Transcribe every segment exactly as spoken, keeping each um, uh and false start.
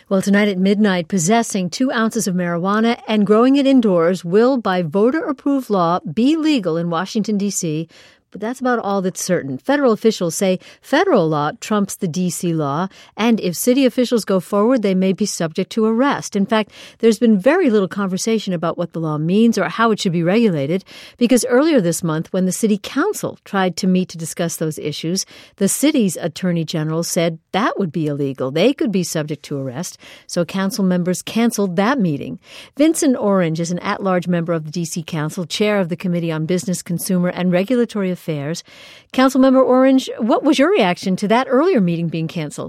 Well, tonight at midnight, possessing two ounces of marijuana and growing it indoors will, by voter-approved law, be legal in Washington, D C, but that's about all that's certain. Federal officials say federal law trumps the D C law, and if city officials go forward, they may be subject to arrest. In fact, there's been very little conversation about what the law means or how it should be regulated, because earlier this month, when the city council tried to meet to discuss those issues, the city's attorney general said that would be illegal. They could be subject to arrest, so council members canceled that meeting. Vincent Orange is an at-large member of the D C Council, chair of the Committee on Business, Consumer, and Regulatory Affairs. Affairs. Councilmember Orange, what was your reaction to that earlier meeting being canceled?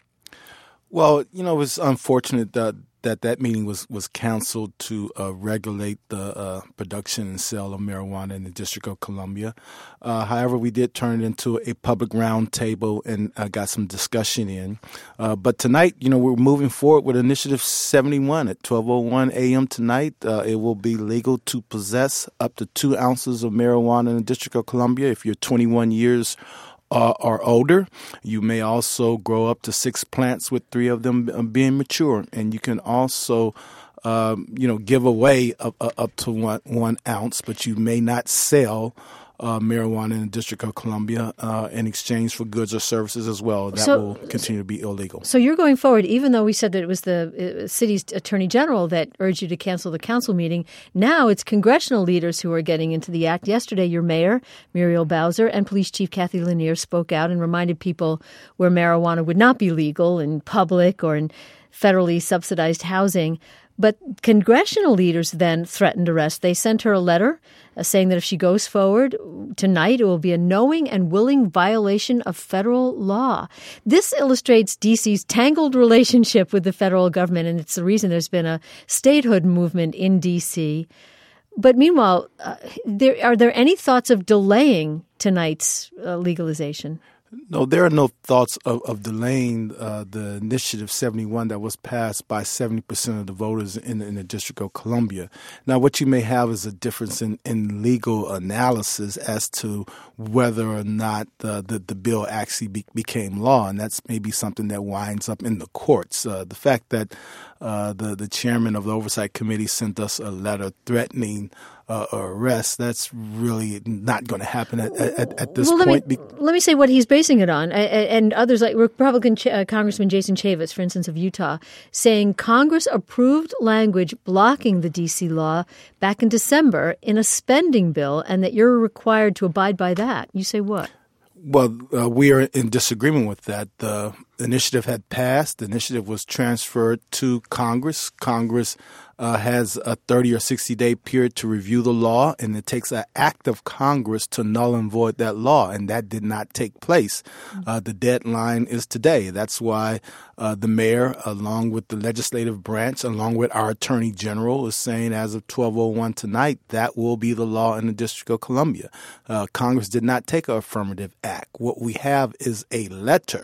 Well, you know, it was unfortunate that that, that meeting was, was canceled to uh, regulate the uh, production and sale of marijuana in the District of Columbia. Uh, however, we did turn it into a public roundtable and uh, got some discussion in. Uh, but tonight, you know, we're moving forward with Initiative seventy-one at twelve oh one a.m. tonight. Uh, it will be legal to possess up to two ounces of marijuana in the District of Columbia if you're twenty-one years Uh, or older. You may also grow up to six plants with three of them being mature. And you can also, um, you know, give away up, up to one, one ounce, but you may not sell uh, marijuana in the District of Columbia uh, in exchange for goods or services as well. That so, will continue to be illegal. So you're going forward, even though we said that it was the uh, city's attorney general that urged you to cancel the council meeting. Now it's congressional leaders who are getting into the act. Yesterday, your mayor, Muriel Bowser, and police chief Kathy Lanier spoke out and reminded people where marijuana would not be legal in public or in federally subsidized housing. But congressional leaders then threatened arrest. They sent her a letter uh, saying that if she goes forward tonight, it will be a knowing and willing violation of federal law. This illustrates D C's tangled relationship with the federal government, and it's the reason there's been a statehood movement in D C. But meanwhile, uh, there, are there any thoughts of delaying tonight's uh, legalization? No, there are no thoughts of, of delaying uh, the Initiative seventy-one that was passed by seventy percent of the voters in, in the District of Columbia. Now, what you may have is a difference in, in legal analysis as to whether or not the, the, the bill actually be, became law, and that's maybe something that winds up in the courts. Uh, the fact that uh, the, the chairman of the Oversight Committee sent us a letter threatening Uh, arrest, that's really not going to happen at, at, at this well, let point. Me, let me say what he's basing it on. And others like Republican Ch- uh, Congressman Jason Chaffetz, for instance, of Utah, saying Congress approved language blocking the D C law back in December in a spending bill and that you're required to abide by that. You say what? Well, uh, we are in disagreement with that. The initiative had passed. The initiative was transferred to Congress. Congress uh, has a thirty or sixty day period to review the law, and it takes an act of Congress to null and void that law, and that did not take place. Uh, the deadline is today. That's why uh, the mayor, along with the legislative branch, along with our attorney general, is saying as of twelve oh one tonight, that will be the law in the District of Columbia. Uh, Congress did not take an affirmative act. What we have is a letter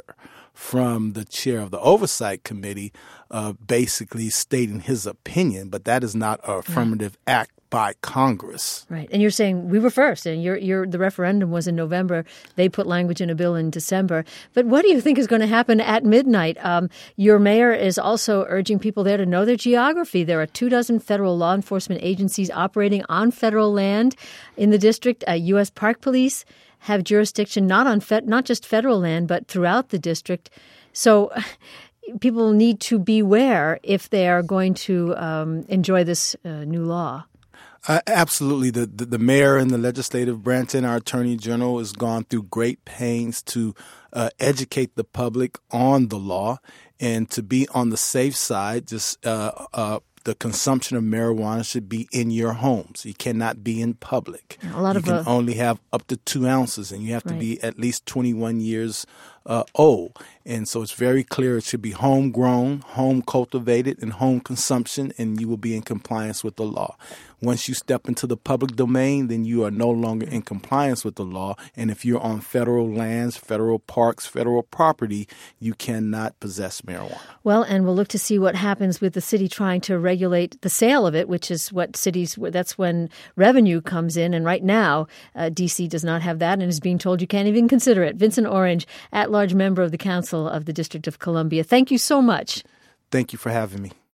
from the chair of the Oversight Committee uh, basically stating his opinion, but that is not an affirmative right. act by Congress. Right. And you're saying we were first, and you're, you're, the referendum was in November. They put language in a bill in December. But what do you think is going to happen at midnight? Um, your mayor is also urging people there to know their geography. There are two dozen federal law enforcement agencies operating on federal land in the district. Uh, U S Park Police have jurisdiction not on fe- not just federal land, but throughout the district. So people need to beware if they are going to um, enjoy this uh, new law. Uh, absolutely. The, the the mayor and the legislative branch and our attorney general has gone through great pains to uh, educate the public on the law and to be on the safe side. Just uh, uh, the consumption of marijuana should be in your homes. You cannot be in public. A lot you of can uh, only have up to two ounces, and you have to right. be at least twenty-one years uh, old. And so it's very clear it should be homegrown, home cultivated, and home consumption, and you will be in compliance with the law. Once you step into the public domain, then you are no longer in compliance with the law. And if you're on federal lands, federal parks, federal property, you cannot possess marijuana. Well, and we'll look to see what happens with the city trying to regulate the sale of it, which is what cities, that's when revenue comes in. And right now, uh, D C does not have that and is being told you can't even consider it. Vincent Orange, at-large member of the Council of the District of Columbia. Thank you so much. Thank you for having me.